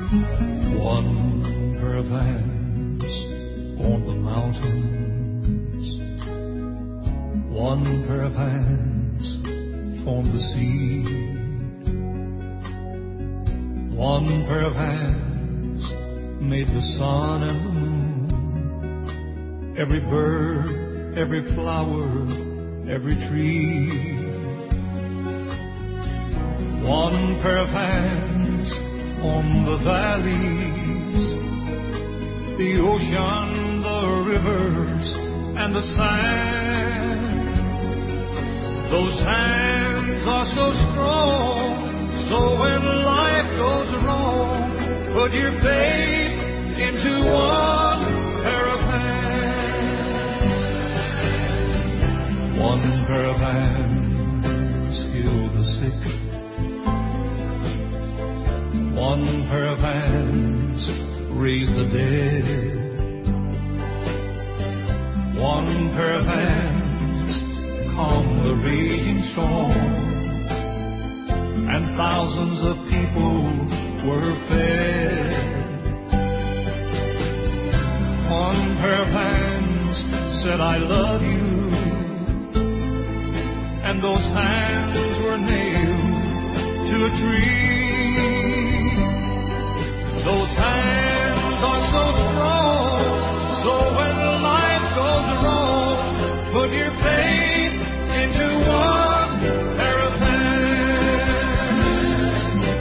One pair of hands on the mountains, one pair of hands formed the sea, one pair of hands made the sun and the moon, every bird, every flower, every tree. One pair of hands on the valleys, the ocean, the rivers, and the sand. Those hands are so strong, so when life goes wrong, put your faith into one pair of hands. One pair of hands heal the sick, one pair of hands raise the dead, one pair of hands calm the raging storm, and thousands of people were fed. One pair of hands said, I love you, and those hands were nailed to a tree. Those hands are so strong, so when life goes wrong, put your faith into one pair of hands.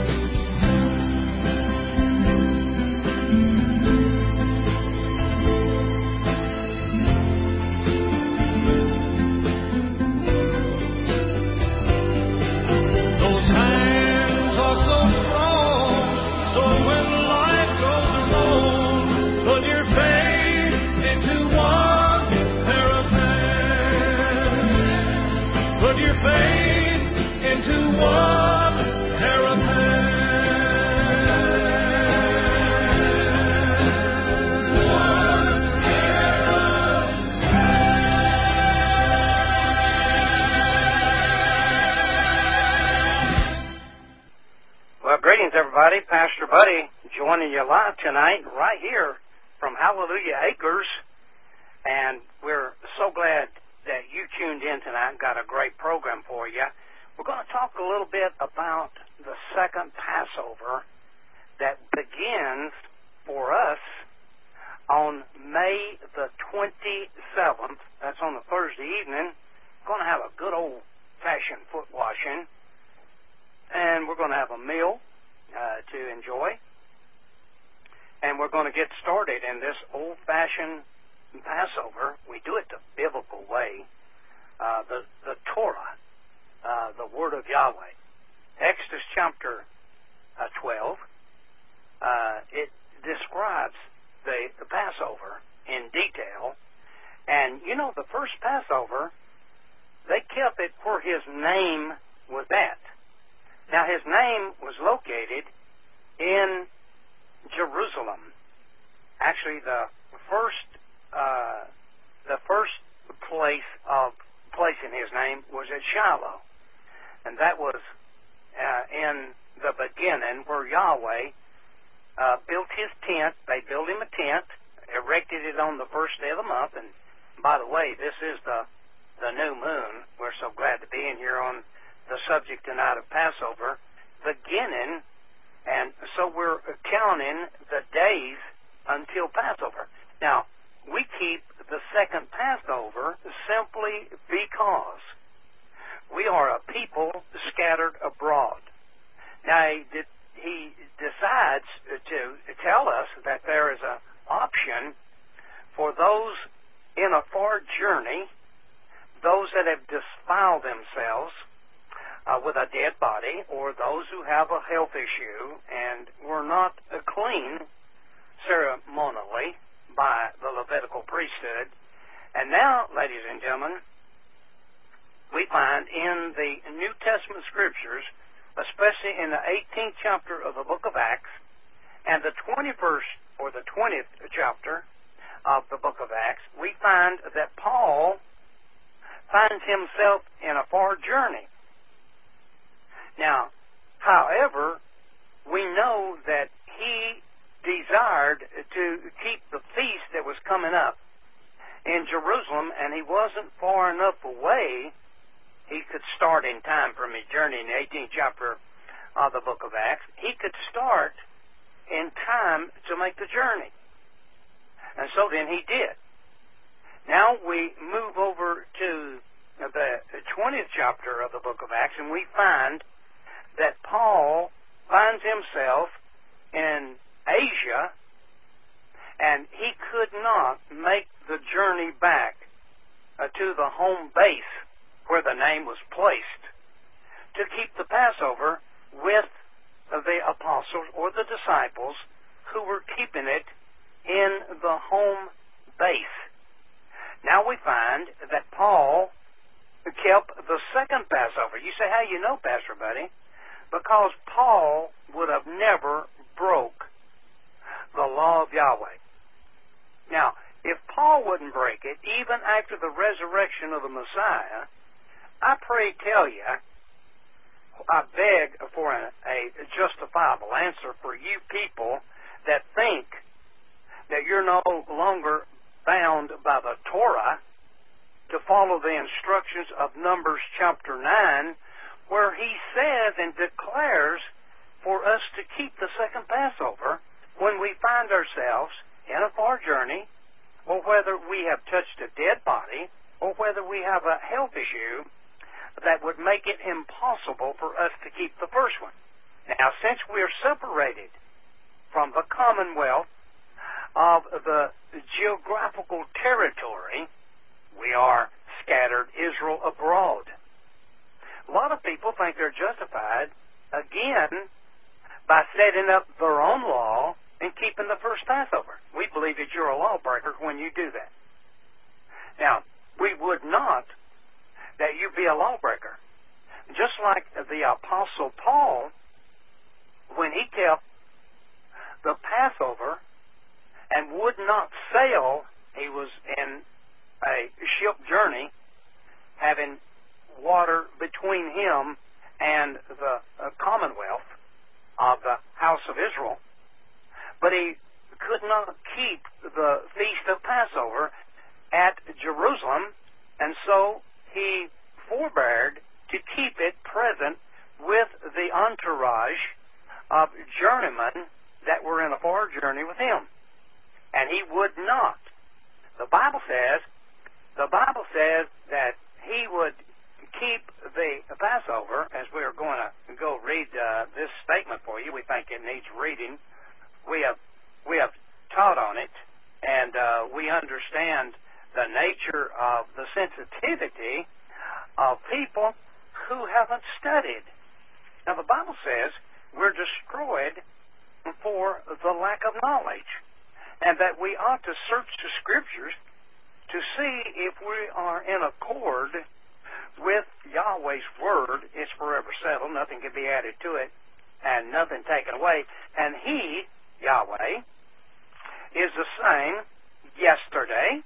Those hands are so strong, so when life goes wrong, put your faith into one pair of hands. Put your faith into one pair of Well, greetings, everybody. Pastor Buddy joining you live tonight right here from Hallelujah Acres. And we're so glad that you tuned in tonight and got a great program for you. We're going to talk a little bit about the second Passover that begins for us on May the 27th. That's on the Thursday evening. We're going to have a good old-fashioned foot washing. And we're going to have a meal to enjoy. And we're going to get started in this old-fashioned Passover. We do it the biblical way. The Torah, the Word of Yahweh. Exodus chapter 12, it describes the Passover in detail. And, you know, the first Passover, they kept it where his name was at. Now, his name was located in Jerusalem. Actually, the first place in his name was at Shiloh, and that was in the beginning where Yahweh built his tent. They built him a tent, erected it on the first day of the month. And by the way, this is the new moon. We're so glad to be in here on the subject tonight of Passover, beginning, and so we're counting the days until Passover. Now, we keep the second Passover simply because we are a people scattered abroad. Now, he decides to tell us that there is an option for those in a far journey, those that have defiled themselves with a dead body, or those who have a health issue and were not clean ceremonially by the Levitical priesthood. And now, ladies and gentlemen, we find in the New Testament scriptures, especially in the 18th chapter of the book of Acts and the 21st or the 20th chapter of the book of Acts, we find that Paul finds himself in a far journey. Now, however, we know that he desired to keep the feast that was coming up in Jerusalem, and he wasn't far enough away. He could start in time from his journey in the 18th chapter of the book of Acts. He could start in time to make the journey. And so then he did. Now we move over to the 20th chapter of the book of Acts, and we find that Paul finds himself in Asia, and he could not make the journey back to the home base where the name was placed to keep the Passover with the apostles or the disciples who were keeping it in the home base. Now we find that Paul kept the second Passover. You say, how you know, Pastor Buddy? Because Paul would have never broke the law of Yahweh. Now, if Paul wouldn't break it, even after the resurrection of the Messiah, I pray tell you, I beg for a justifiable answer for you people that think that you're no longer bound by the Torah to follow the instructions of Numbers chapter 9, where he says and declares for us to keep the second Passover when we find ourselves in a far journey, or whether we have touched a dead body, or whether we have a health issue that would make it impossible for us to keep the first one. Now, since we are separated from the commonwealth of the geographical territory, we are scattered Israel abroad. A lot of people think they're justified, again, by setting up their own law and keeping the first Passover. We believe that you're a lawbreaker when you do that. Now, we would not that you be a lawbreaker. Just like the Apostle Paul, when he kept the Passover and would not sail, he was in a ship journey, having water between him and the commonwealth of the house of Israel. But he could not keep the feast of Passover at Jerusalem, and so he forbeared to keep it present with the entourage of journeymen that were in a far journey with him. And he would not. The Bible says that he would keep the Passover, as we are going to go read this statement for you. We think it needs reading. We have taught on it, and we understand the nature of the sensitivity of people who haven't studied. Now, the Bible says we're destroyed for the lack of knowledge, and that we ought to search the Scriptures to see if we are in accord with Yahweh's Word. It's forever settled. Nothing can be added to it, and nothing taken away. And He, Yahweh, is the same yesterday,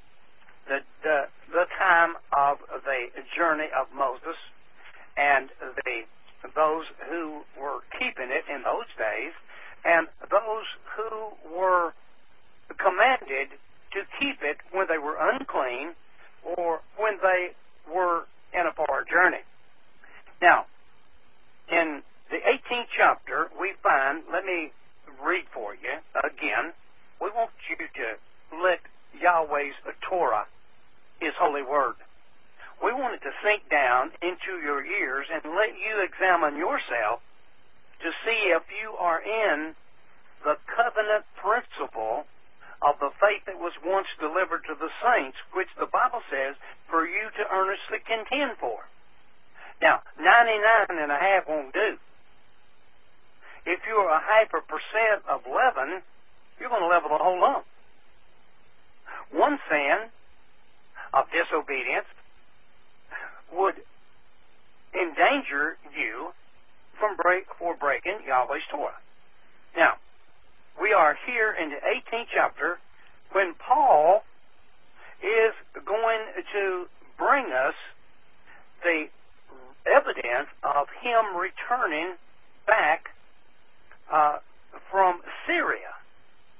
the time of the journey of Moses, and those who were keeping it in those days, and those who were commanded to keep it when they were unclean or when they were in a far journey. Now, in the 18th chapter, we find, let me read for you again. We want you to let Yahweh's Torah, His holy word, we want it to sink down into your ears and let you examine yourself to see if you are in the covenant principle of the faith that was once delivered to the saints, which the Bible says for you to earnestly contend for. Now, 99.5 won't do. If you're 0.5% of leaven, you're going to level the whole lump. One sin of disobedience would endanger you from breaking Yahweh's Torah. Now, we are here in the 18th chapter when Paul is going to bring us the evidence of him returning back from Syria.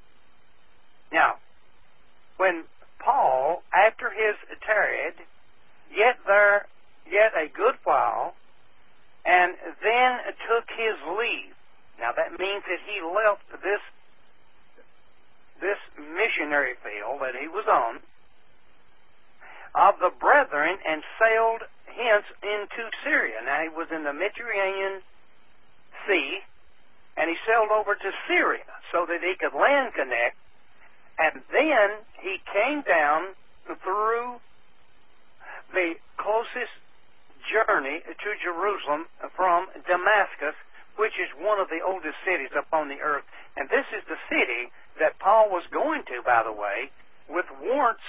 there yet a good while, and then took his leave. Now that means that he left this missionary field that he was on of the brethren and sailed hence into Syria. Now he was in the Mediterranean Sea, and he sailed over to Syria so that he could land connect, and then he came down through the closest journey to Jerusalem from Damascus, which is one of the oldest cities upon the earth. And this is the city that Paul was going to, by the way, with warrants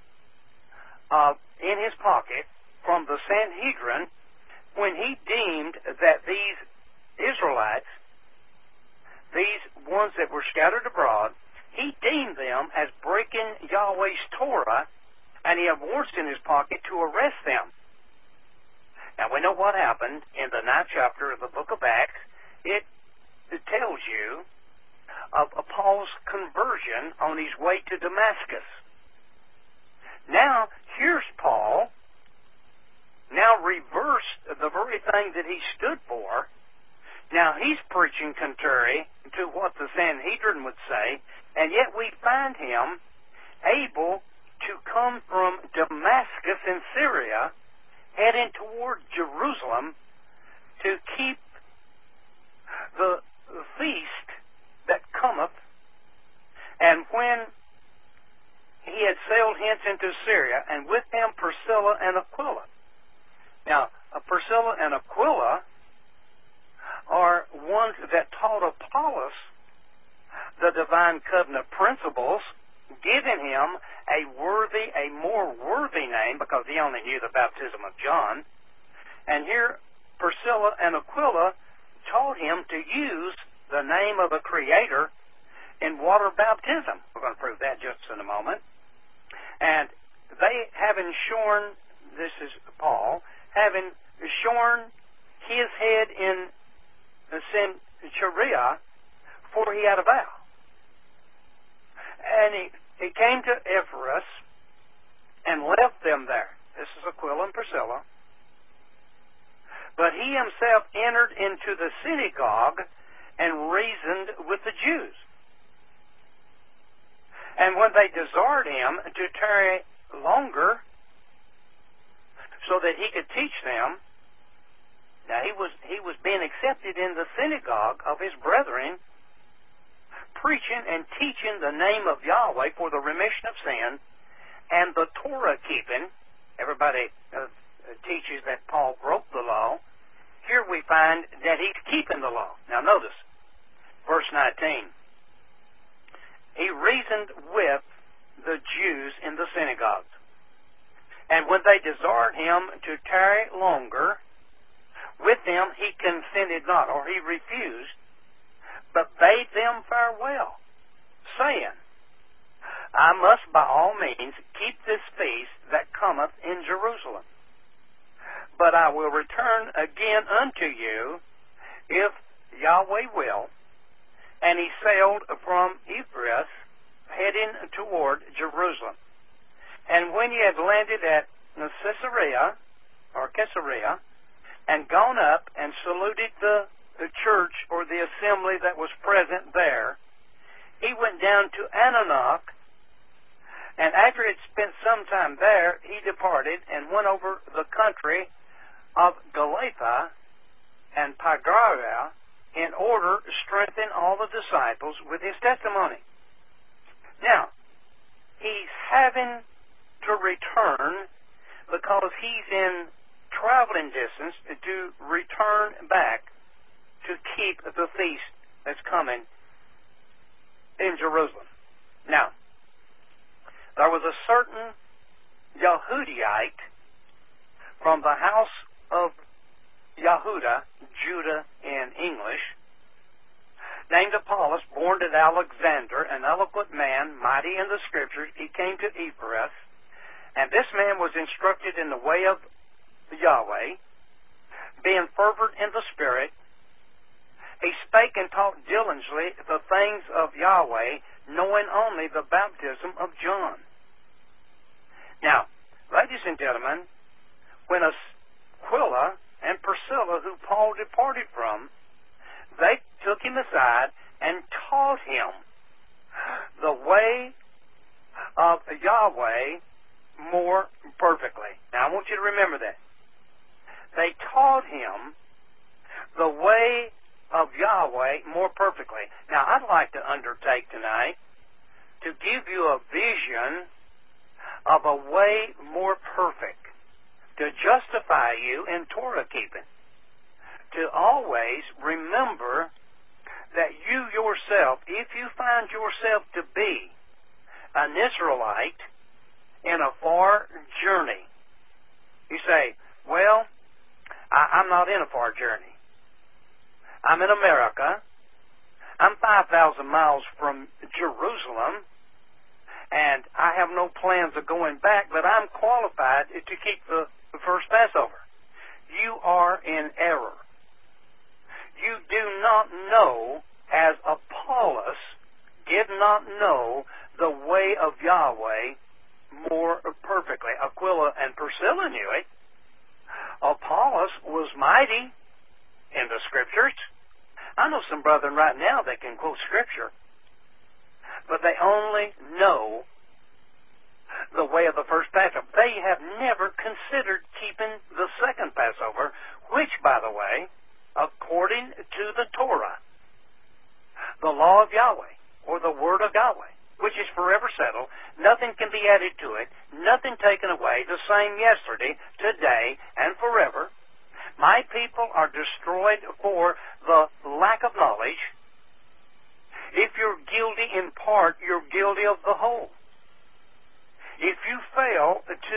in his pocket from the Sanhedrin, when he deemed that these Israelites, these ones that were scattered abroad, he deemed them as breaking Yahweh's Torah, and he had warrants in his pocket to arrest them. Now we know what happened in the 9th chapter of the book of Acts. It tells you of Paul's conversion on his way to Damascus. Now, here's Paul, now reversed the very thing that he stood for. Now he's preaching contrary to what the Sanhedrin would say, and yet we find him able to come from Damascus in Syria, heading toward Jerusalem to keep the feast that cometh. And when he had sailed hence into Syria, and with him Priscilla and Aquila. Now, Priscilla and Aquila are ones that taught Apollos the divine covenant principles, giving him a more worthy name, because he only knew the baptism of John. And here, Priscilla and Aquila taught him to use the name of the Creator in water baptism. We're going to prove that just in a moment. And they, having shorn, this is Paul, having shorn his head in the Caesarea, for he had a vow. And he came to Ephesus and left them there. This is Aquila and Priscilla. But he himself entered into the synagogue and reasoned with the Jews. And when they desired him to tarry longer so that he could teach them, now he was being accepted in the synagogue of his brethren, preaching and teaching the name of Yahweh for the remission of sin and the Torah keeping. Everybody teaches that Paul broke the law. Here we find that he's keeping the law. Now notice, verse 19. He reasoned with the Jews in the synagogues. And when they desired him to tarry longer, with them he consented not, or he refused, but bade them farewell, saying, I must by all means keep this feast that cometh in Jerusalem. But I will return again unto you, if Yahweh will. And he sailed from Ephesus, heading toward Jerusalem. And when he had landed at Caesarea, and gone up and saluted the church or the assembly that was present there, he went down to Antioch, and after he had spent some time there, he departed and went over the country of Galatia and Phrygia, in order to strengthen all the disciples with his testimony. Now, he's having to return because he's in traveling distance to return back to keep the feast that's coming in Jerusalem. Now, there was a certain Yehudite from the house of Yehuda, Judah in English, named Apollos, born at Alexander, an eloquent man, mighty in the Scriptures. He came to Ephesus, and this man was instructed in the way of Yahweh, being fervent in the Spirit. He spake and taught diligently the things of Yahweh, knowing only the baptism of John. Now, ladies and gentlemen, when Aquila and Priscilla, who Paul departed from, they took him aside and taught him the way of Yahweh more perfectly. Now, I want you to remember that. They taught him the way of Yahweh more perfectly. Now, I'd like to undertake tonight to give you a vision of a way more perfect to justify you in Torah keeping. To always remember that you yourself, if you find yourself to be an Israelite in a far journey, you say, well, I'm not in a far journey. I'm in America. I'm 5,000 miles from Jerusalem, and I have no plans of going back, but I'm qualified to keep the first Passover. You are in error. You do not know, as Apollos did not know the way of Yahweh more perfectly. Aquila and Priscilla knew it. Apollos was mighty in the Scriptures. I know some brethren right now that can quote Scripture, but they only know the way of the first Passover. They have never considered keeping the second Passover, which, by the way, according to the Torah, the law of Yahweh, or the word of Yahweh, which is forever settled, nothing can be added to it, nothing taken away, the same yesterday, today, and forever. My people are destroyed for the lack of knowledge. If you're guilty in part, you're guilty of the whole. If you fail to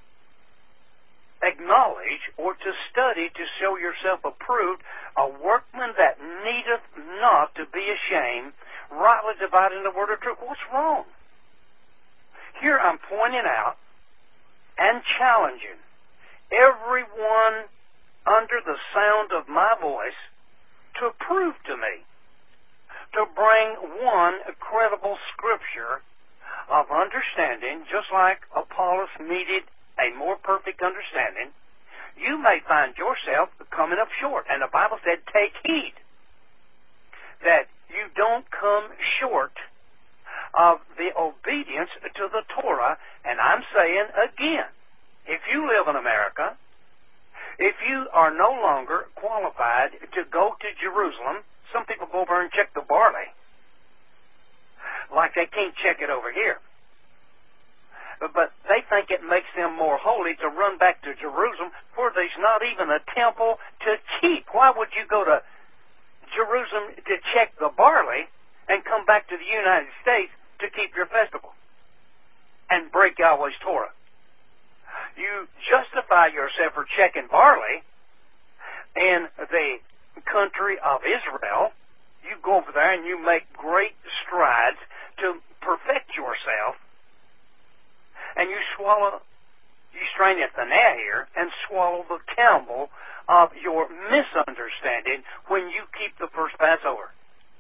acknowledge or to study to show yourself approved, a workman that needeth not to be ashamed, rightly dividing the word of truth. What's wrong? Here I'm pointing out and challenging everyone under the sound of my voice to prove to me, to bring one credible scripture of understanding, just like Apollos needed a more perfect understanding. You may find yourself coming up short, and the Bible said, take heed that you don't come short of the obedience to the Torah. And I'm saying again, if you live in America, if you are no longer qualified to go to Jerusalem, some people go over and check the barley, like they can't check it over here. But they think it makes them more holy to run back to Jerusalem, where there's not even a temple to keep. Why would you go to Jerusalem to check the barley and come back to the United States to keep your festival and break Yahweh's Torah? You justify yourself for checking barley in the country of Israel. You go over there and you make great strides to perfect yourself, and you strain at the gnat here and swallow the camel of your misunderstanding when you keep the first Passover.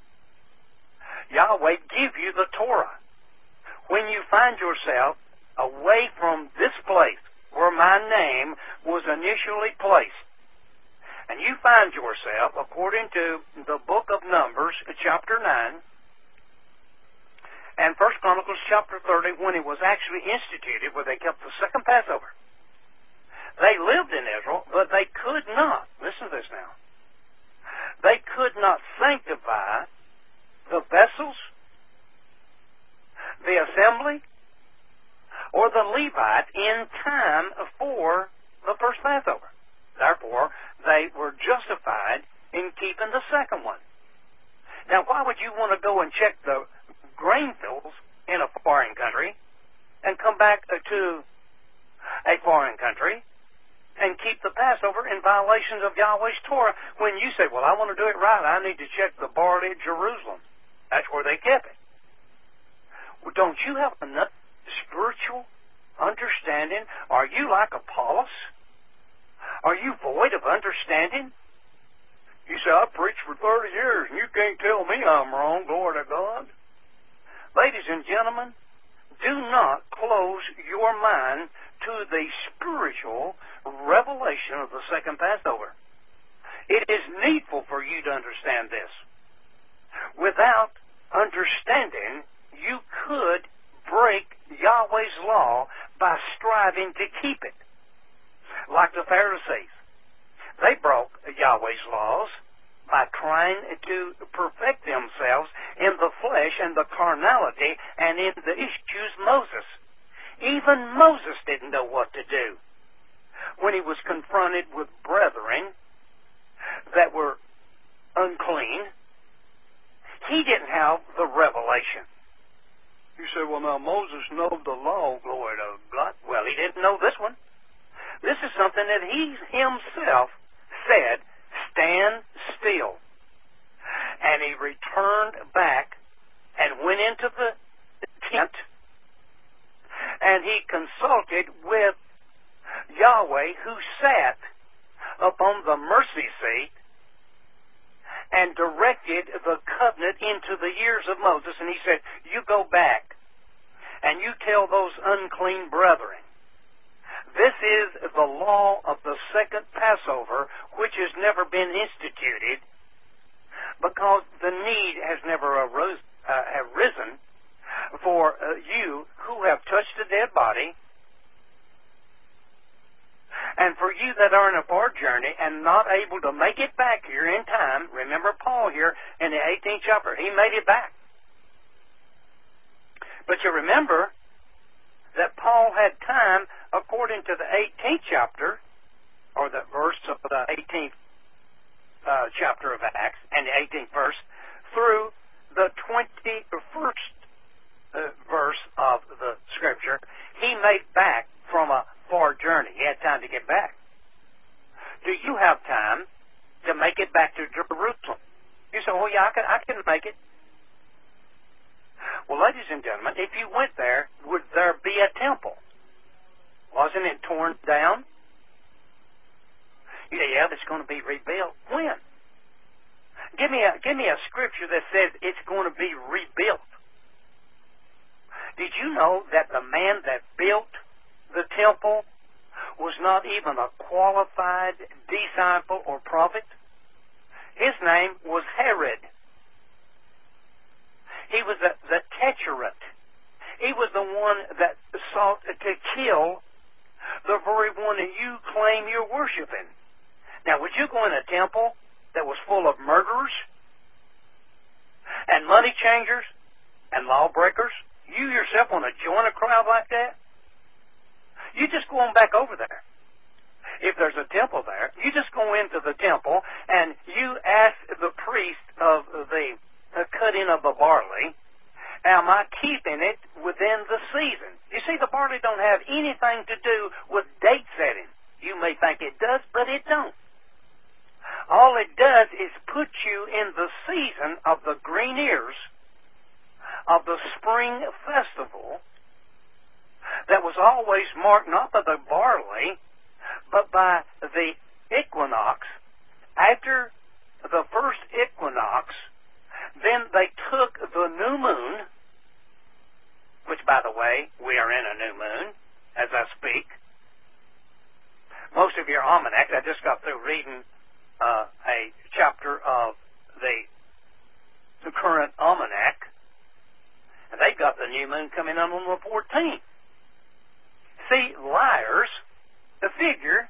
Yahweh give you the Torah. When you find yourself away from this place where my name was initially placed, and you find yourself, according to the book of Numbers, chapter 9, and 1 Chronicles chapter 30, when it was actually instituted, where they kept the second Passover. They lived in Israel, but they could not, listen to this now, they could not sanctify the vessels, the assembly, or the Levite in time for the first Passover. Therefore, they were justified in keeping the second one. Now, why would you want to go and check the grain fields in a foreign country and come back to a foreign country and keep the Passover in violations of Yahweh's Torah when you say, well, I want to do it right, I need to check the barley at Jerusalem. That's where they kept it. Well, don't you have enough spiritual understanding? Are you like Apollos? Are you void of understanding? You say, I preached for 30 years and you can't tell me I'm wrong, glory to God. Ladies and gentlemen, do not close your mind to the spiritual revelation of the second Passover. It is needful for you to understand this. Without understanding, you could break Yahweh's law by striving to keep it. Like the Pharisees. They broke Yahweh's laws by trying to perfect themselves in the flesh and the carnality and in the issues Moses. Even Moses didn't know what to do when he was confronted with brethren that were unclean. He didn't have the revelation. You say, well, now Moses knew the law, glory to God. Well, he didn't know this one. This is something that he himself said, stand still. And he returned back and went into the tent, and he consulted with Yahweh, who sat upon the mercy seat and directed the covenant into the ears of Moses. And he said, you go back and you tell those unclean brethren, this is the law of the second Passover, which has never been instituted because the need has never arisen for you who have touched a dead body, and for you that are in a far journey and not able to make it back here in time. Remember Paul here in the 18th chapter, he made it back. But you remember that Paul had time, according to the 18th chapter, or the verse of the 18th chapter of Acts, and the 18th verse, through the 21st verse of the Scripture, he made back from a far journey. He had time to get back. Do you have time to make it back to Jerusalem? You say, well, yeah, I can make it. Well, ladies and gentlemen, if you went there, would there be a temple? Wasn't it torn down? You say, yeah, it's going to be rebuilt. When? Give me a scripture that says it's going to be rebuilt. Did you know that the man that built the temple was not even a qualified disciple or prophet? His name was Herod. He was the Tetrarch. He was the one that sought to kill the very one that you claim you're worshiping. Now, would you go in a temple that was full of murderers and money changers and lawbreakers? You yourself want to join a crowd like that? You just go on back over there. If there's a temple there, you just go into the temple and you ask the priest of the cutting of the barley, am I keeping it within the season? You see, the barley don't have anything to do with date setting. You may think it does, but it don't. All it does is put you in the season of the green ears of the spring festival that was always marked not by the barley, but by the equinox. After the first equinox, then they took the new moon, which, by the way, we are in a new moon as I speak. Most of your almanacs, I just got through reading a chapter of the current almanac, and they've got the new moon coming on the 14th. See, liars figure,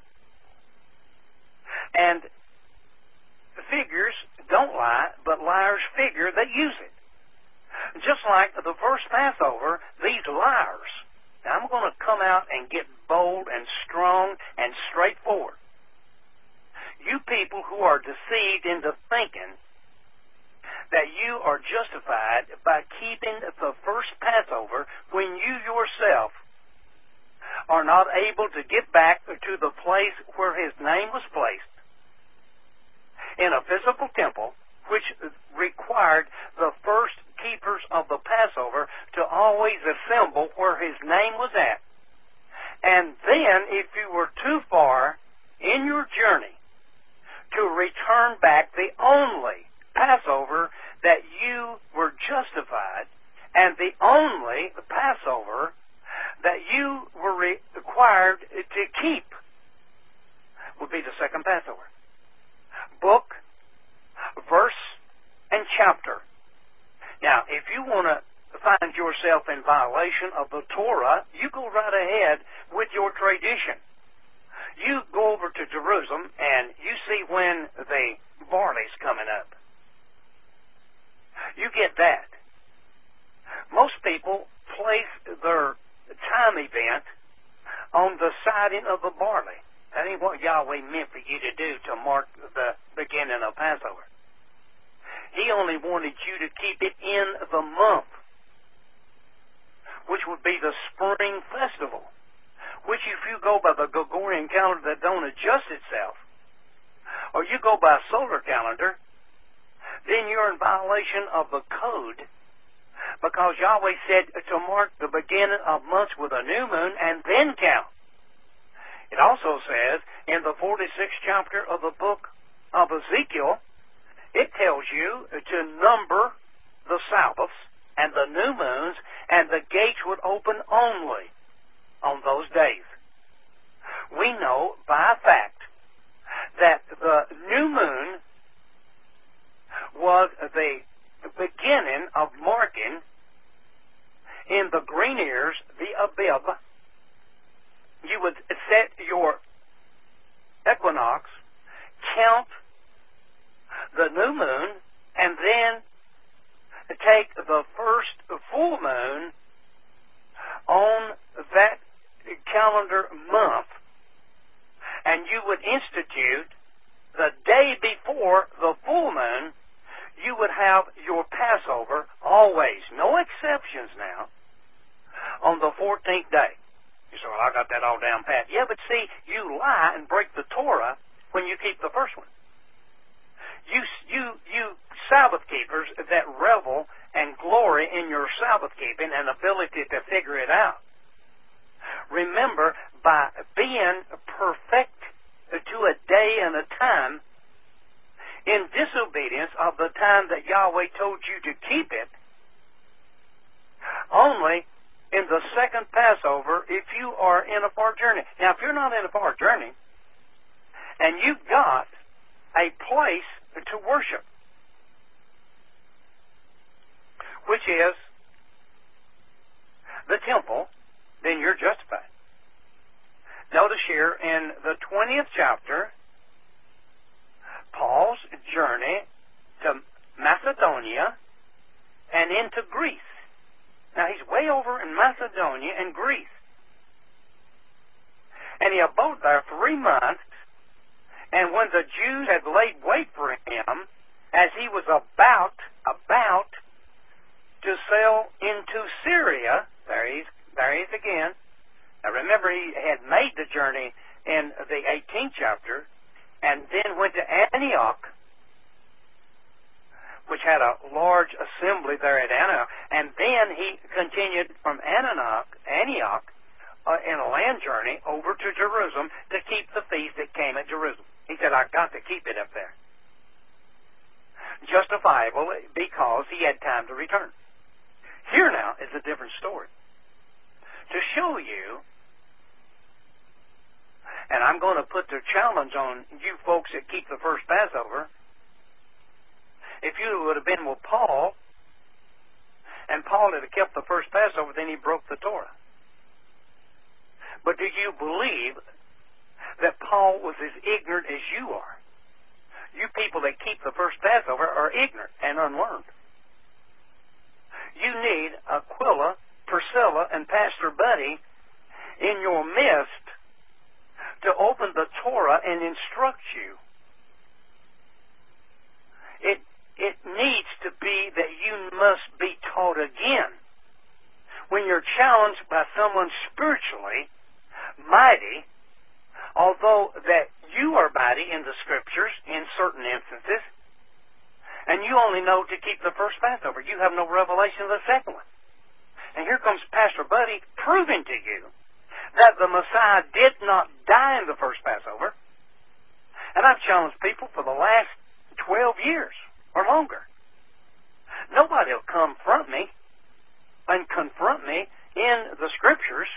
and figures don't lie, but liars figure they use it. Just like the first Passover, these liars. Now, I'm going to come out and get bold and strong and straightforward. You people who are deceived into thinking that you are justified by keeping the first Passover when you yourself are not able to get back to the place where His name was placed in a physical temple, which required the first keepers of the Passover to always assemble where His name was at. And then, if you were too far in your journey to return back, the only Passover that you were justified and the only Passover that you were required to keep chapter. Now, if you want to find yourself in violation of the Torah, you go right ahead with your tradition. You go over to Jerusalem and you see when the barley's coming up. You get that. Most people place their time event on the sighting of the barley. That ain't what Yahweh meant for you to do to mark the beginning of Passover. He only wanted you to keep it in the month, which would be the spring festival, which if you go by the Gregorian calendar that don't adjust itself, or you go by a solar calendar, then you're in violation of the code, because Yahweh said to mark the beginning of months with a new moon and then count. It also says in the 46th chapter of the book of Ezekiel, it tells you to number the Sabbaths and the new moons, and the gates would open only on those days. We know by fact that the new moon was the beginning of marking in the green ears, the Abib. You would set your equinox, count the new moon, and then take the first full moon on that calendar month, and you would institute the day before the full moon. You would have your Passover always, no exceptions now, on the 14th day. You say, well, I got that all down pat. Yeah, but see, you lie and break the Torah when you keep the first one. You Sabbath keepers that revel and glory in your Sabbath keeping and ability to figure it out. Remember, by being perfect to a day and a time, in disobedience of the time that Yahweh told you to keep it, only in the second Passover if you are in a far journey. Now, if you're not in a far journey, and you've got a place to worship, which is the temple, then you're justified. Notice here in the 20th chapter, Paul's journey to Macedonia and into Greece. Now, he's way over in Macedonia and Greece. And he abode there 3 months, and when the Jews had laid wait for him, as he was about to sail into Syria, there he is again. Now, remember, he had made the journey in the 18th chapter, and then went to Antioch, which had a large assembly there at Antioch, and then he continued from Antioch in a land journey over to Jerusalem to keep the feast that came at Jerusalem. He said, I've got to keep it up there. Justifiable because he had time to return. Here now is a different story. To show you, and I'm going to put the challenge on you folks that keep the first Passover. If you would have been with Paul, and Paul had kept the first Passover, then he broke the Torah. But do you believe that Paul was as ignorant as you are? You people that keep the first Passover are ignorant and unlearned. You need Aquila, Priscilla, and Pastor Buddy in your midst to open the Torah and instruct you. It needs to be that you must be taught again. When you're challenged by someone spiritually mighty, although that you are mighty in the Scriptures in certain instances, and you only know to keep the first Passover, you have no revelation of the second one. And here comes Pastor Buddy proving to you that the Messiah did not die in the first Passover. And I've challenged people for the last 12 years or longer. Nobody will confront me in the Scriptures.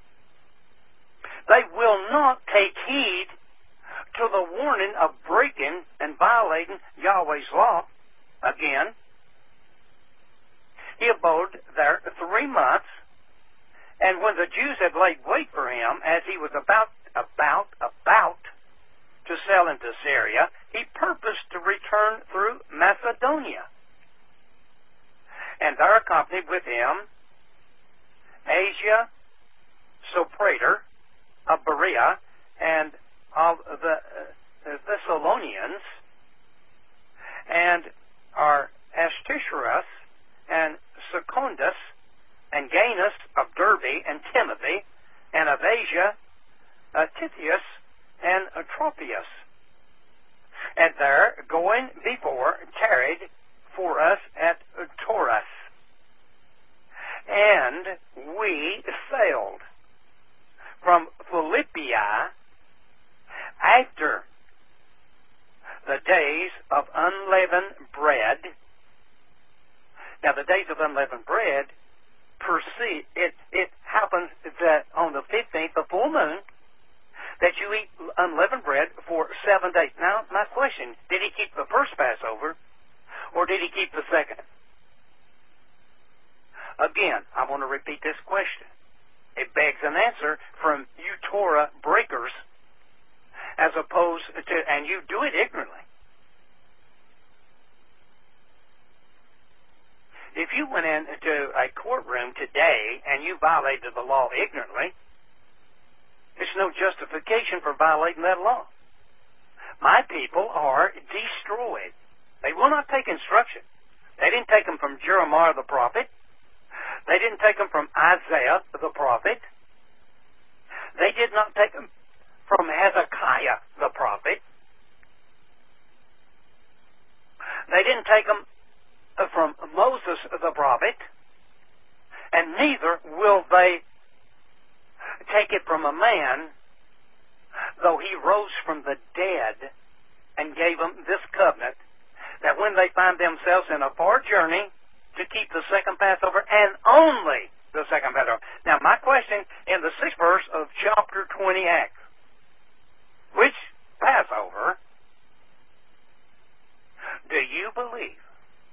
They will not take heed to the warning of breaking and violating Yahweh's law again He abode there 3 months, and when the Jews had laid wait for him, as he was about to sail into Syria, he purposed to return through Macedonia. And there accompanied with him Asia, Sopater of Berea, and of the Thessalonians, and Aristachus, and Secundus, and Gaius of Derbe, and Timothy, and of Asia, Tithias, and Tropius. And there, going before, tarried for us at Taurus. And we sailed from Philippi after the days of unleavened bread. Now, the days of unleavened bread proceed. It happens that on the 15th, the full moon, that you eat unleavened bread for 7 days. Now, my question, did he keep the first Passover, or did he keep the second? Again, I want to repeat this question. It begs an answer from you Torah breakers, as opposed to, and you do it ignorantly. If you went into a courtroom today and you violated the law ignorantly, there's no justification for violating that law. My people are destroyed. They will not take instruction. They didn't take them from Jeremiah the prophet. They didn't take them from Isaiah the prophet. They did not take them from Hezekiah the prophet. They didn't take them from Moses the prophet. And neither will they take it from a man, though he rose from the dead and gave them this covenant, that when they find themselves in a far journey, to keep the second Passover, and only the second Passover. Now, my question in the 6th verse of chapter 20 Acts, which Passover do you believe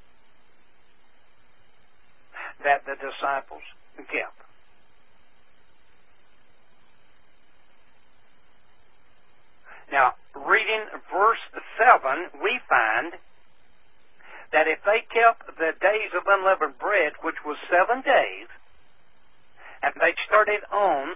that the disciples kept? Now, reading verse 7, we find that if they kept the days of unleavened bread, which was 7 days, and they started on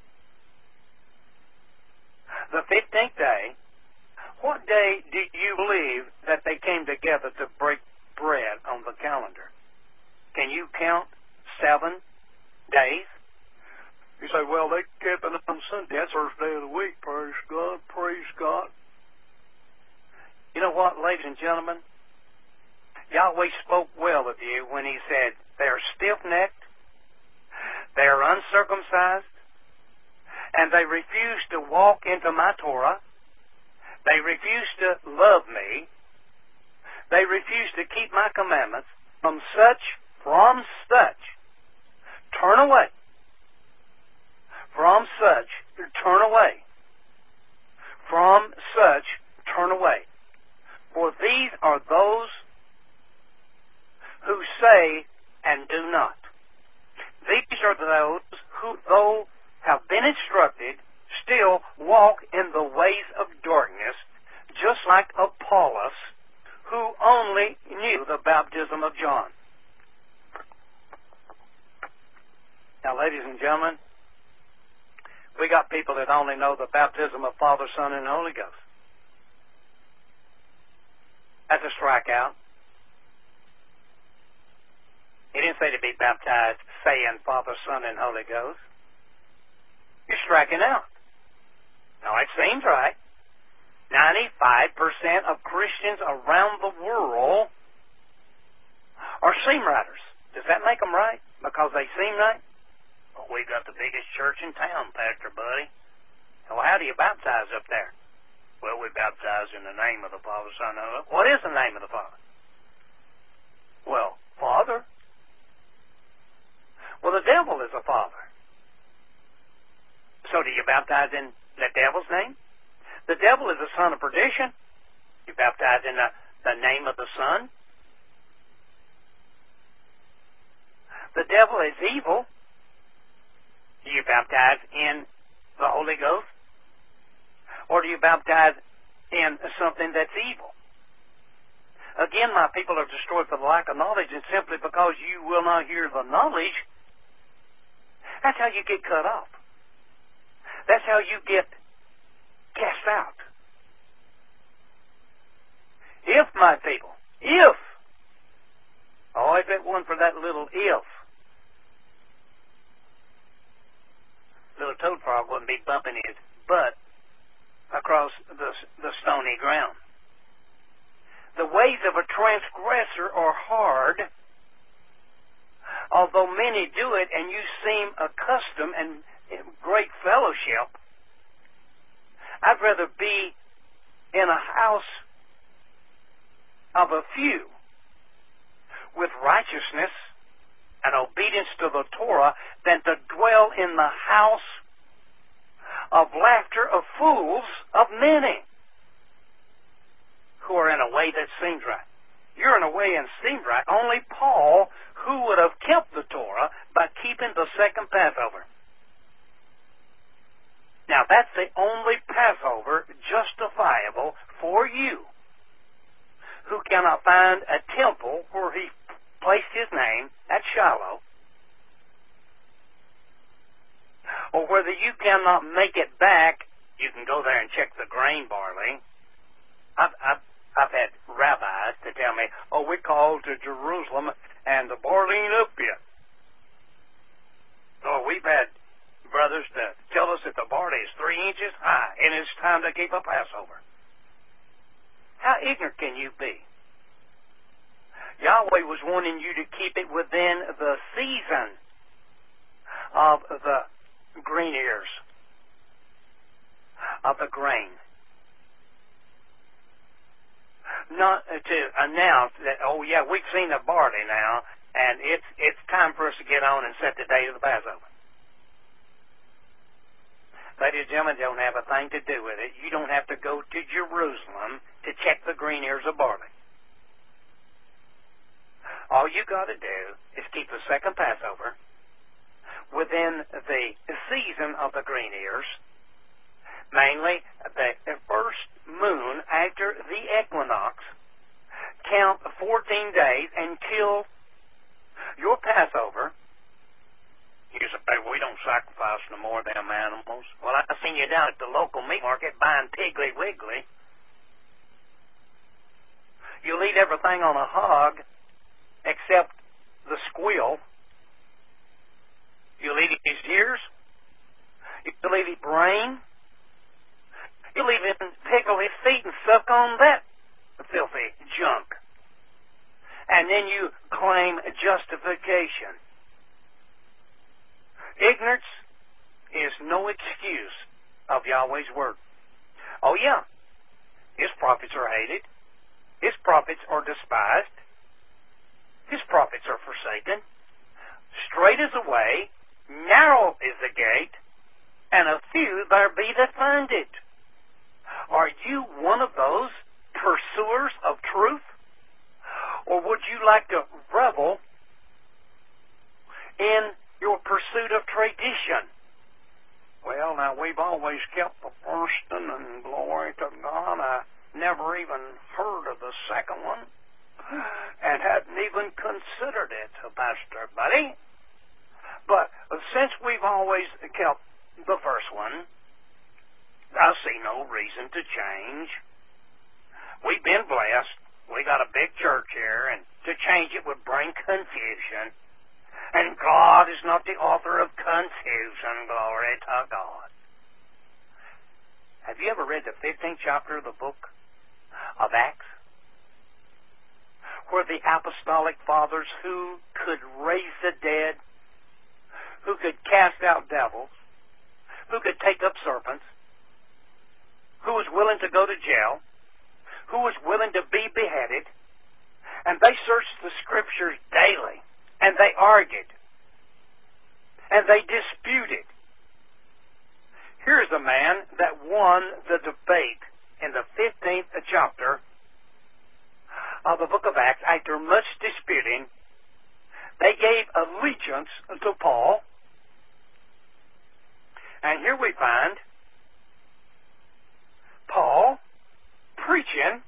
the 15th day, what day do you believe that they came together to break bread on the calendar? Can you count 7 days? You say, well, they kept it on Sunday. That's the first day of the week. Praise God. Praise God. You know what, ladies and gentlemen? Yahweh spoke well of you when he said, they're stiff-necked, they're uncircumcised, and they refuse to walk into my Torah. They refuse to love me. They refuse to keep my commandments. From such, turn away. From such, turn away. From such, turn away. For these are those who say and do not. These are those who, though have been instructed, still walk in the ways of darkness, just like Apollos, who only knew the baptism of John. Now, ladies and gentlemen, we got people that only know the baptism of Father, Son, and Holy Ghost. That's a strikeout. He didn't say to be baptized saying Father, Son, and Holy Ghost. You're striking out. Now, it seems right. 95% of Christians around the world are seam writers. Does that make them right? Because they seem right? Well, we got the biggest church in town, Pastor Buddy. Well, how do you baptize up there? Well, we baptize in the name of the Father, Son, and Holy Ghost. What is the name of the Father? Well, Father. Well, the devil is a father. So do you baptize in the devil's name? The devil is the son of perdition. You baptize in the name of the Son. the devil is evil, do you baptize in the Holy Ghost? Or do you baptize in something that's evil? Again, my people are destroyed for the lack of knowledge, and simply because you will not hear the knowledge, that's how you get cut off. That's how you get cast out. If, my people, if it weren't for that little if, little toad frog wouldn't be bumping his butt across the stony ground. The ways of a transgressor are hard, although many do it and you seem accustomed and in great fellowship. I'd rather be in a house of a few with righteousness and obedience to the Torah than to dwell in the house of laughter of fools of many who are in a way that seems right. You're in a way that seems right. Only Paul, who would have kept the Torah by keeping the second Passover. Now, that's the only Passover justifiable for you who cannot find a temple where he placed his name at Shiloh, or whether you cannot make it back. You can go there and check the grain barley. I've had rabbis to tell me, we called to Jerusalem and the barley ain't up yet. We've had brothers to tell us that the barley is 3 inches high and it's time to keep a Passover. How ignorant can you be? Yahweh was wanting you to keep it within the season of the green ears, of the grain. Not to announce that, we've seen the barley now, and it's time for us to get on and set the date of the Passover. Ladies and gentlemen, don't have a thing to do with it. You don't have to go to Jerusalem to check the green ears of barley. All you got to do is keep the second Passover within the season of the green ears, mainly the first moon after the equinox. Count 14 days and kill your Passover. You say, we don't sacrifice no more of them animals. Well, I seen you down at the local meat market buying Piggly Wiggly. You'll eat everything on a hog except the squeal. You'll eat his ears. You'll eat his brain. You'll even pickle his feet and suck on that filthy junk. And then you claim justification. Ignorance is no excuse of Yahweh's word. His prophets are hated. His prophets are despised. His prophets are forsaken. Straight is the way, narrow is the gate, and a few there be that find it. Are you one of those pursuers of truth? Or would you like to revel in your pursuit of tradition? Well, now, we've always kept the first one, and glory to God, I never even heard of the second one, and hadn't even considered it, Pastor Buddy. But since we've always kept the first one, I see no reason to change. We've been blessed. We got a big church here, and to change it would bring confusion. And God is not the author of confusion, glory to God. Have you ever read the 15th chapter of the book of Acts? Where the apostolic fathers who could raise the dead, who could cast out devils, who could take up serpents, who was willing to go to jail, who was willing to be beheaded, and they searched the Scriptures daily, and they argued, and they disputed. Here's a man that won the debate in the 15th chapter of the book of Acts after much disputing. They gave allegiance to Paul. And here we find Paul preaching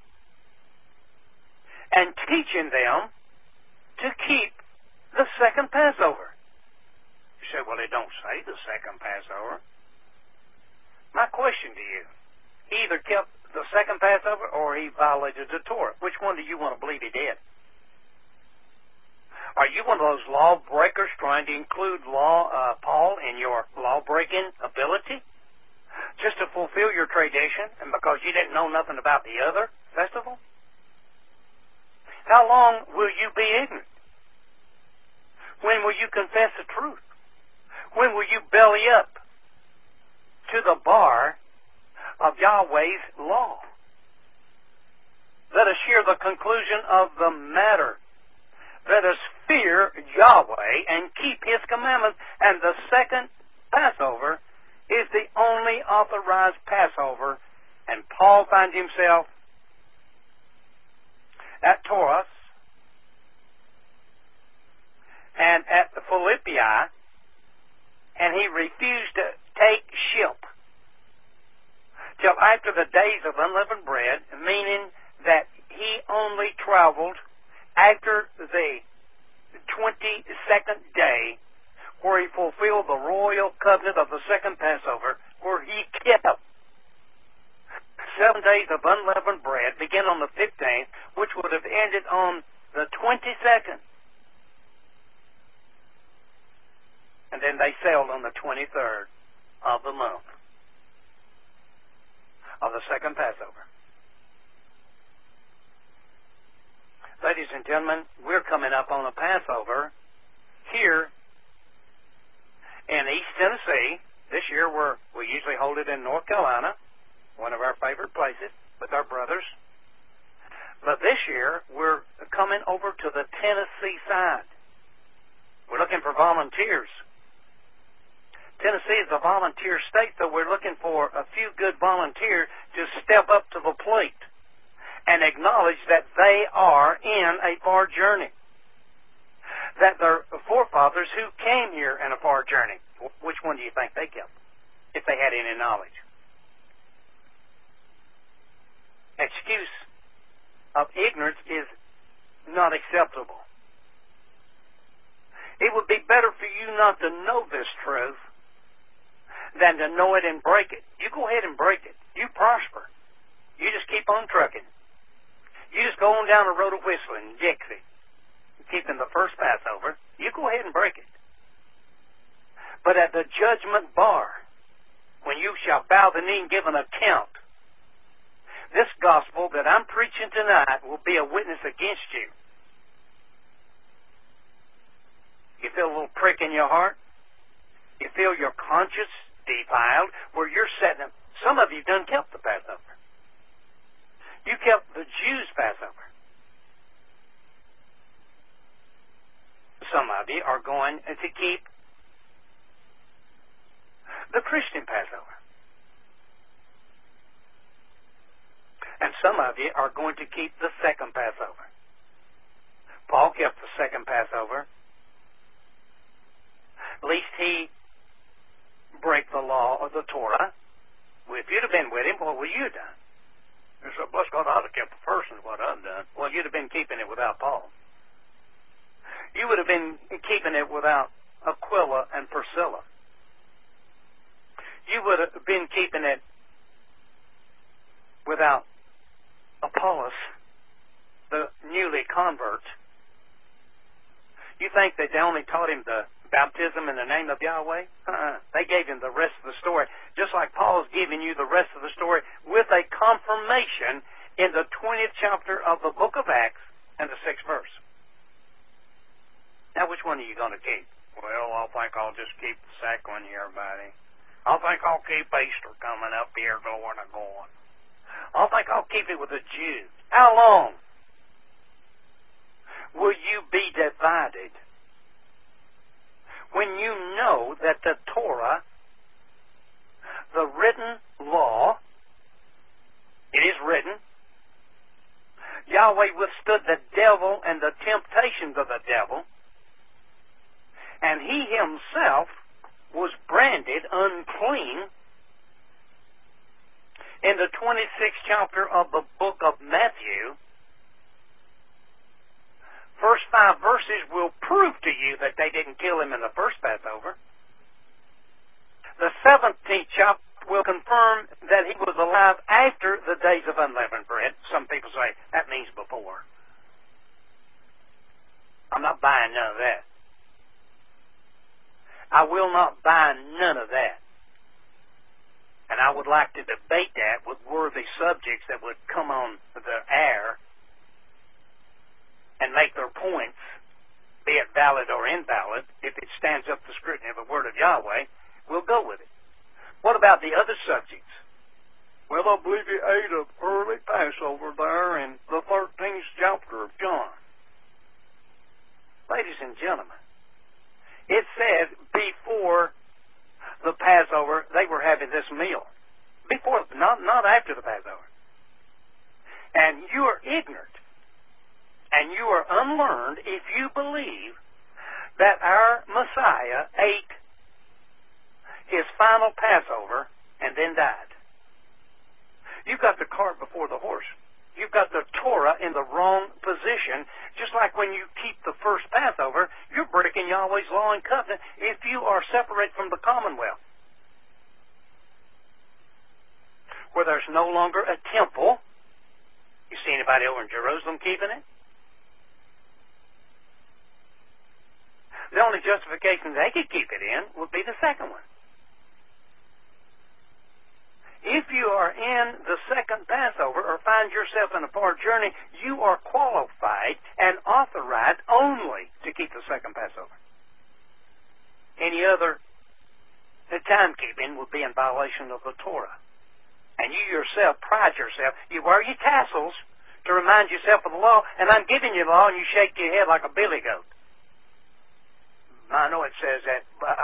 and teaching them to keep the second Passover. You say, well, it don't say the second Passover. My question to you, he either kept the second Passover or he violated the Torah. Which one do you want to believe he did? Are you one of those lawbreakers trying to include Paul in your law-breaking ability? Just to fulfill your tradition and because you didn't know nothing about the other festival? How long will you be ignorant? When will you confess the truth? When will you belly up to the bar of Yahweh's law? Let us hear the conclusion of the matter. Let us fear Yahweh and keep His commandments. And the second Passover is the only authorized Passover. And Paul finds himself at Taurus and at the Philippi, and he refused to take ship till after the days of unleavened bread, meaning that he only traveled after the 22nd day, where he fulfilled the royal covenant of the second Passover, where he kept 7 days of unleavened bread, begin on the 15th, which would have ended on the 22nd. And then they sailed on the 23rd of the month of the second Passover. Ladies and gentlemen, we're coming up on a Passover here in East Tennessee. This year we usually hold it in North Carolina, one of our favorite places, with our brothers. But this year we're coming over to the Tennessee side. We're looking for volunteers. Tennessee is a volunteer state, so we're looking for a few good volunteers to step up to the plate and acknowledge that they are in a far journey, that their forefathers who came here in a far journey, which one do you think they kept, if they had any knowledge? Excuse of ignorance is not acceptable. It would be better for you not to know this truth than to know it and break it. You go ahead and break it. You prosper. You just keep on trucking. You just go on down the road of whistling, Dixie, keeping the first Passover. You go ahead and break it. But at the judgment bar, when you shall bow the knee and give an account, this gospel that I'm preaching tonight will be a witness against you. You feel a little prick in your heart? You feel your conscience defiled where you're setting up? Some of you done kept the Passover. You kept the Jews' Passover. Some of you are going to keep the Christian Passover. And some of you are going to keep the second Passover. Paul kept the second Passover. Least he break the law of the Torah. Well, if you'd have been with him, what would you have done? You said, bless God, I'd have kept the first and what I've done. Well, you'd have been keeping it without Paul. You would have been keeping it without Aquila and Priscilla. You would have been keeping it without Apollos, the newly convert. You think that they only taught him the baptism in the name of Yahweh? They gave him the rest of the story, just like Paul is giving you the rest of the story with a confirmation in the 20th chapter of the book of Acts and the 6th verse. Now, which one are you going to keep? Well, I think I'll just keep the second one here, buddy. I think I'll keep Easter coming up here, going and going. I think I'll keep it with the Jews. How long will you be divided when you know that the Torah, the written law, it is written, Yahweh withstood the devil and the temptations of the devil, And he himself was branded unclean in the 26th chapter of the book of Matthew. First 5 verses will prove to you that they didn't kill him in the first Passover. The 17th chapter will confirm that he was alive after the days of unleavened bread. Some people say that means before. I'm not buying none of that. I will not buy none of that. And I would like to debate that with worthy subjects that would come on the air and make their points, be it valid or invalid. If it stands up to scrutiny of the Word of Yahweh, we'll go with it. What about the other subjects? Well, I believe he ate an early Passover there in the 13th chapter of John. Ladies and gentlemen, it says before the Passover they were having this meal. Before, not after the Passover. And you are ignorant and you are unlearned if you believe that our Messiah ate his final Passover and then died. You've got the cart before the horse. You've got the Torah in the wrong position. Just like when you keep the first Passover, you're breaking Yahweh's law and covenant if you are separate from the commonwealth, where there's no longer a temple. You see anybody over in Jerusalem keeping it? The only justification they could keep it in would be the second one. If you are in the second Passover or find yourself in a far journey, you are qualified and authorized only to keep the second Passover. Any other timekeeping would be in violation of the Torah. And you yourself pride yourself. You wear your tassels to remind yourself of the law, and I'm giving you the law, and you shake your head like a billy goat. I know it says that.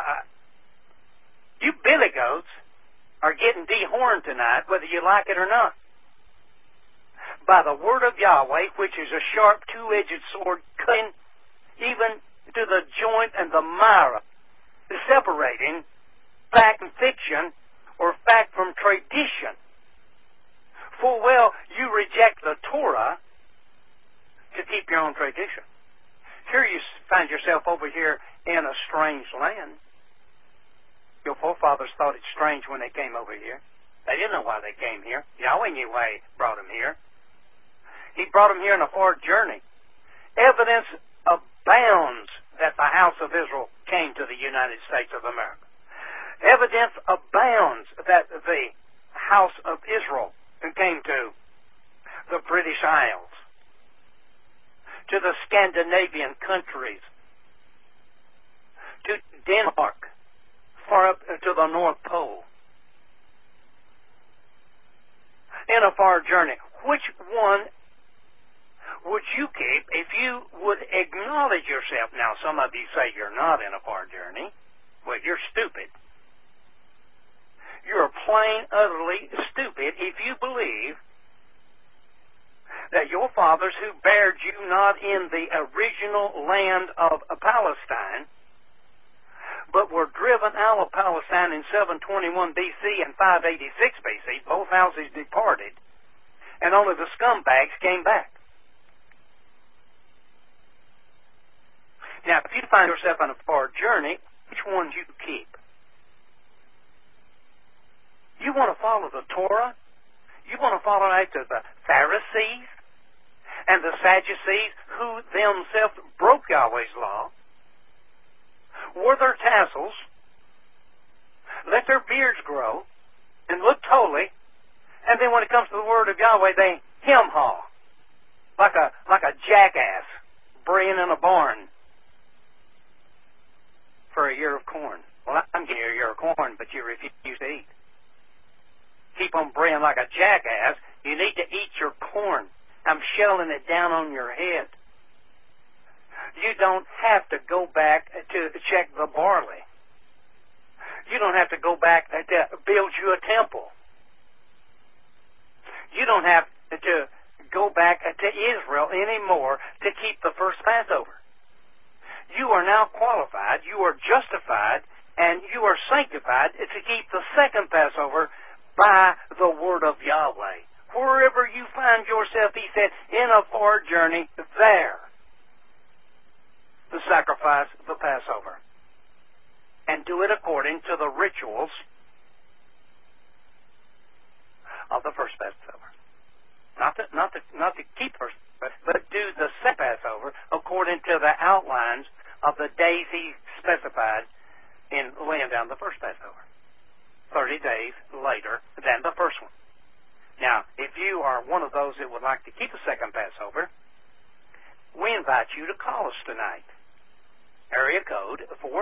You billy goats are getting dehorned tonight, whether you like it or not, by the word of Yahweh, which is a sharp, two-edged sword, cutting even to the joint and the marrow, separating fact and fiction, or fact from tradition. Full well, you reject the Torah to keep your own tradition. Here you find yourself over here in a strange land. Your forefathers thought it strange when they came over here. They didn't know why they came here. Yahweh knew why He brought them here. He brought them here on a far journey. Evidence abounds that the house of Israel came to the United States of America. Evidence abounds that the house of Israel came to the British Isles, to the Scandinavian countries, to Denmark, far up to the North Pole, in a far journey. Which one would you keep if you would acknowledge yourself? Now, some of you say you're not in a far journey. Well, you're stupid. You're plain, utterly stupid if you believe that your fathers who bared you not in the original land of Palestine, but were driven out of Palestine in 721 B.C. and 586 B.C., both houses departed, and only the scumbags came back. Now, if you find yourself on a far journey, which ones you keep? You want to follow the Torah? You want to follow after the Pharisees and the Sadducees, who themselves broke Yahweh's law, wore their tassels, let their beards grow, and looked holy, and then when it comes to the word of Yahweh, they hem-haw like a jackass braying in a barn for a year of corn. Well, I'm giving you a year of corn, but you refuse to eat. Keep on braying like a jackass. You need to eat your corn. I'm shelling it down on your head. You don't have to go back to check the barley. You don't have to go back to build you a temple. You don't have to go back to Israel anymore to keep the first Passover. You are now qualified, you are justified, and you are sanctified to keep the second Passover by the word of Yahweh. Wherever you find yourself, he said, in a far journey, there to sacrifice the Passover. And do it according to the rituals of the first Passover. Not to keep first, but do the second Passover according to the outlines of the days he specified in laying down the first Passover. 30 days later than the first one. Now, if you are one of those that would like to keep a second Passover, we invite you to call us tonight. Area code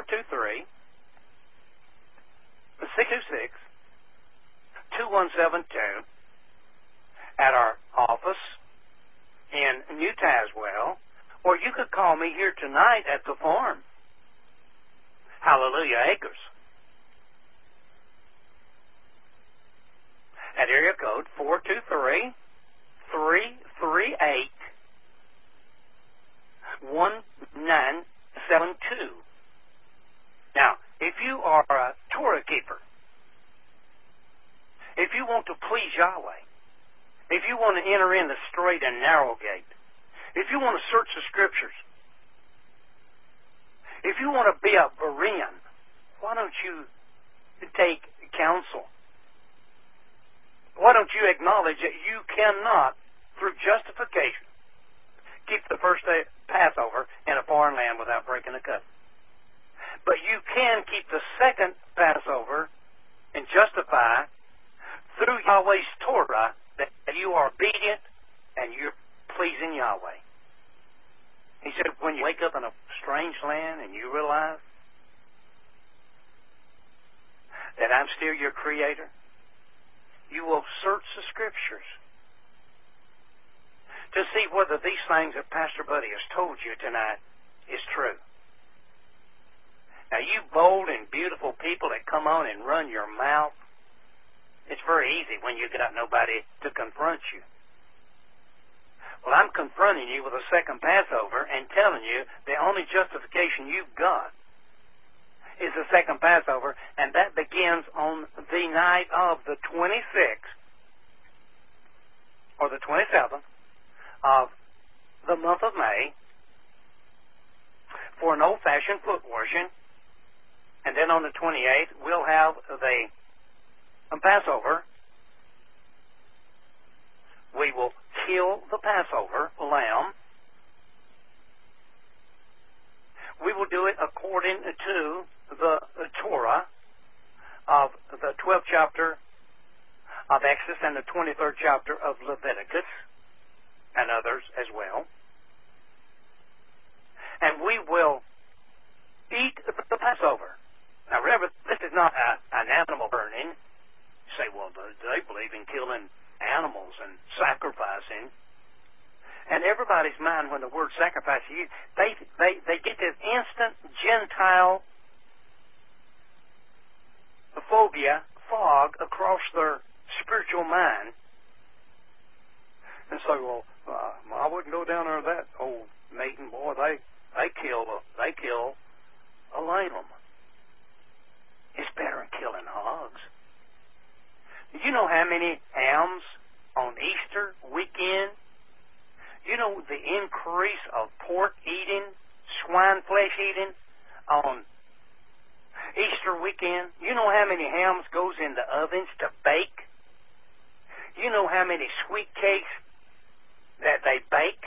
423-626-2172 at our office in New Tazewell, or you could call me here tonight at the farm. Hallelujah Acres. At area code 423-338-1972. Now, if you are a Torah keeper, if you want to please Yahweh, if you want to enter in the straight and narrow gate, if you want to search the Scriptures, if you want to be a Berean, why don't you take counsel? Why don't you acknowledge that you cannot, through justification, keep the first day Passover in a foreign land without breaking a covenant? But you can keep the second Passover and justify through Yahweh's Torah that you are obedient and you're pleasing Yahweh. He said, when you wake up in a strange land and you realize that I'm still your Creator, you will search the Scriptures to see whether these things that Pastor Buddy has told you tonight is true. Now, you bold and beautiful people that come on and run your mouth, it's very easy when you got nobody to confront you. Well, I'm confronting you with a second Passover and telling you the only justification you've got is the second Passover, and that begins on the night of the 26th or the 27th of the month of May for an old-fashioned foot washing, and then on the 28th we'll have the Passover. We will kill the Passover lamb. We will do it according to the Torah of the 12th chapter of Exodus and the 23rd chapter of Leviticus and others as well. And we will eat the Passover. Now remember, this is not an animal burning. You say, well, they believe in killing animals and sacrificing. And everybody's mind, when the word sacrifice is used, they get this instant Gentile phobia, fog across their spiritual mind, and say, well, I wouldn't go down there to that old maiden boy. They kill a lamb. It's better than killing hogs. You know how many hams on Easter weekend? You know the increase of pork eating, swine flesh eating on Easter weekend? You know how many hams goes in the ovens to bake? You know how many sweet cakes that they bake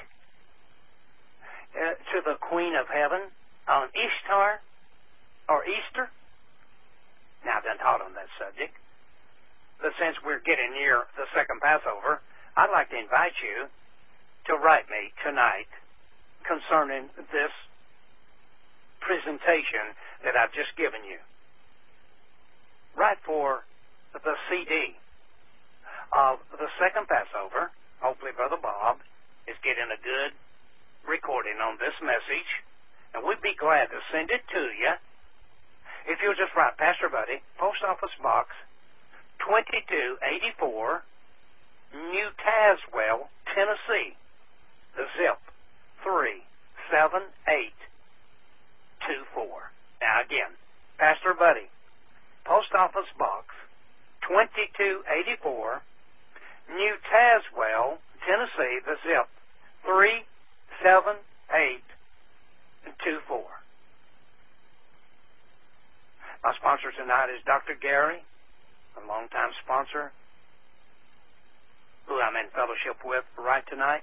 to the Queen of Heaven on Ishtar or Easter? Now, I've done taught on that subject. But since we're getting near the second Passover, I'd like to invite you to write me tonight concerning this presentation that I've just given you. Write for the CD of the second Passover. Hopefully Brother Bob is getting a good recording on this message, and we'd be glad to send it to you. If you'll just write Pastor Buddy, Post Office Box 2284, New Tazewell, Tennessee. The zip 378 Pastor Buddy, Post Office Box 2284, New Tazewell, Tennessee, the zip 37824. My sponsor tonight is Dr. Gary, a longtime sponsor who I'm in fellowship with right tonight.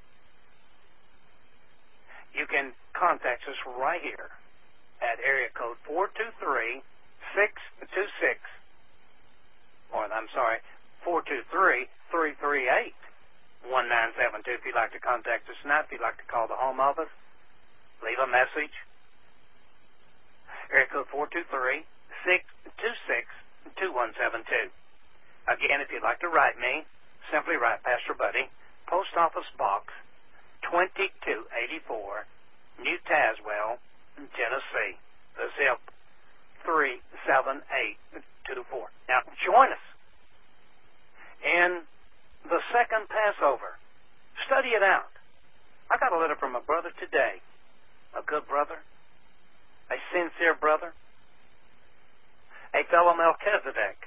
You can contact us right here at area code 423-626, 423-338-1972 if you'd like to contact us tonight. If you'd like to call the home office, leave a message. Area code 423-626-2172. Again, if you'd like to write me, simply write Pastor Buddy, Post Office Box 2284, New Tazewell, Tennessee. The zip 37824. Now, join us in the second Passover. Study it out. I got a letter from a brother today, a good brother, a sincere brother, a fellow Melchizedek,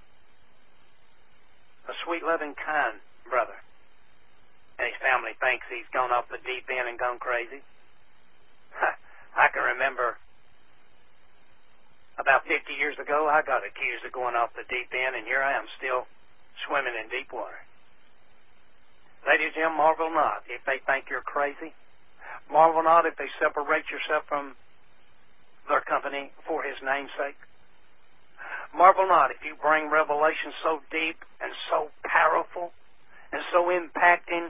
a sweet, loving, kind brother. And his family thinks he's gone off the deep end and gone crazy. I can remember about 50 years ago, I got accused of going off the deep end, and here I am still swimming in deep water. Ladies and gentlemen, marvel not if they think you're crazy. Marvel not if they separate yourself from their company for his name's sake. Marvel not if you bring revelation so deep and so powerful and so impacting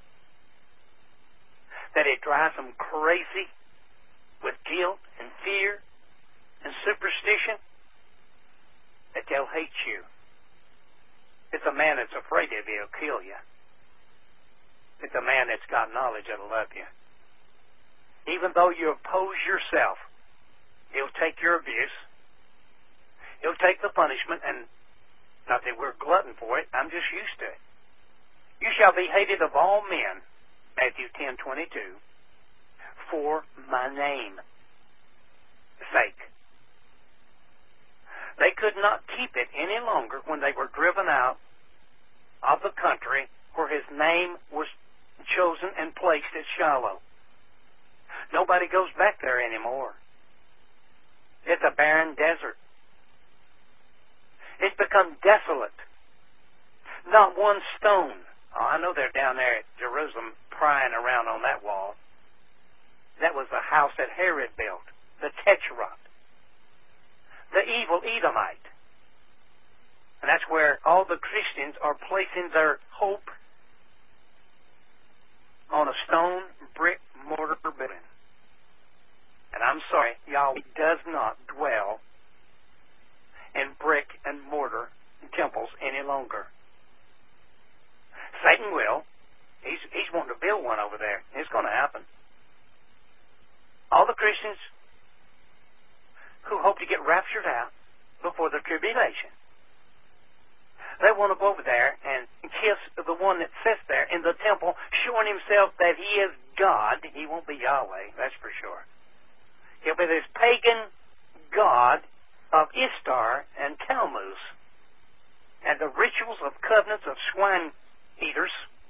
that it drives them crazy with guilt and fear and superstition, that they'll hate you. It's a man that's afraid of you, he'll kill you. It's a man that's got knowledge that'll love you. Even though you oppose yourself, he'll take your abuse. He'll take the punishment, and not that we're glutton for it, I'm just used to it. You shall be hated of all men, Matthew 10:22, for my name sake. They could not keep it any longer when they were driven out of the country where his name was chosen and placed at Shiloh. Nobody goes back there anymore. It's a barren desert. It's become desolate. Not one stone. Oh, I know they're down there at Jerusalem prying around on that wall. That was the house that Herod built, the Tetrarch, the evil Edomite. And that's where all the Christians are placing their hope, on a stone, brick, mortar building. And I'm sorry, Yahweh does not dwell in brick and mortar temples any longer. Satan will. He's wanting to build one over there. It's going to happen. All the Christians who hope to get raptured out before the tribulation, they want to go over there and kiss the one that sits there in the temple, showing himself that he is God. He won't be Yahweh, that's for sure. He'll be this pagan god of Ishtar and Tammuz, and the rituals of covenants of swine eaters.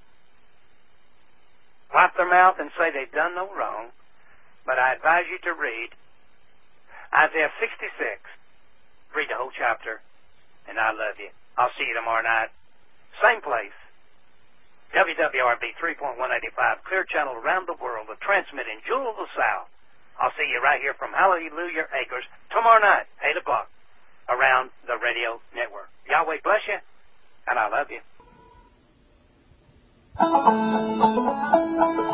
Wipe their mouth and say they've done no wrong, but I advise you to read Isaiah 66. Read the whole chapter, and I love you. I'll see you tomorrow night. Same place. WWRB 3.185, Clear Channel around the world, the transmitting Jewel of the South. I'll see you right here from Hallelujah Acres tomorrow night, 8 o'clock, around the radio network. Yahweh bless you, and I love you.